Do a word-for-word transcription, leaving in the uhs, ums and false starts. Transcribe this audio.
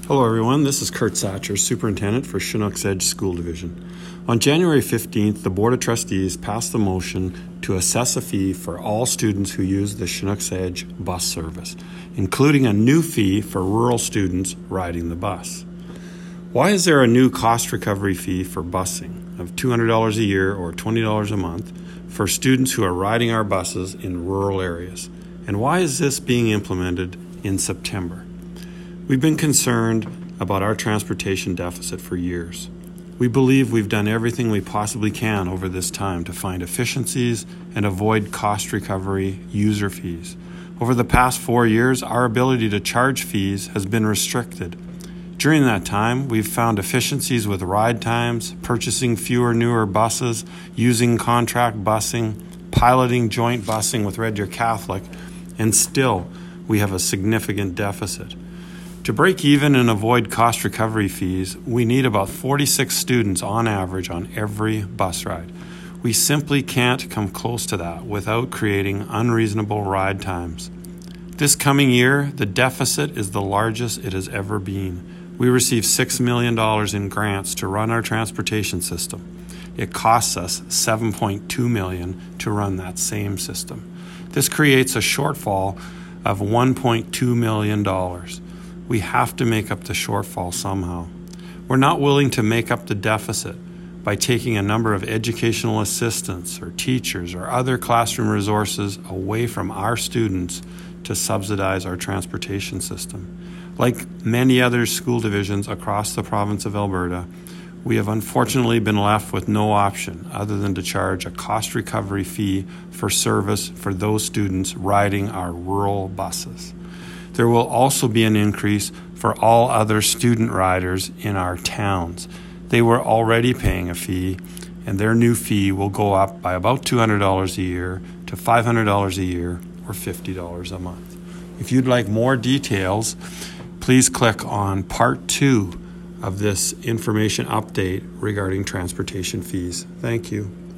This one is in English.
Hello everyone, this is Kurt Satcher, Superintendent for Chinook's Edge School Division. On January fifteenth, the Board of Trustees passed the motion to assess a fee for all students who use the Chinook's Edge bus service, including a new fee for rural students riding the bus. Why is there a new cost recovery fee for busing of two hundred dollars a year or twenty dollars a month for students who are riding our buses in rural areas? And why is this being implemented in September? We've been concerned about our transportation deficit for years. We believe we've done everything we possibly can over this time to find efficiencies and avoid cost recovery user fees. Over the past four years, our ability to charge fees has been restricted. During that time, we've found efficiencies with ride times, purchasing fewer newer buses, using contract busing, piloting joint busing with Red Deer Catholic, and still we have a significant deficit. To break even and avoid cost recovery fees, we need about forty-six students on average on every bus ride. We simply can't come close to that without creating unreasonable ride times. This coming year, the deficit is the largest it has ever been. We received six million dollars in grants to run our transportation system. It costs us seven point two million dollars to run that same system. This creates a shortfall of one point two million dollars. We have to make up the shortfall somehow. We're not willing to make up the deficit by taking a number of educational assistants or teachers or other classroom resources away from our students to subsidize our transportation system. Like many other school divisions across the province of Alberta, we have unfortunately been left with no option other than to charge a cost recovery fee for service for those students riding our rural buses. There will also be an increase for all other student riders in our towns. They were already paying a fee, and their new fee will go up by about two hundred dollars a year to five hundred dollars a year or fifty dollars a month. If you'd like more details, please click on part two of this information update regarding transportation fees. Thank you.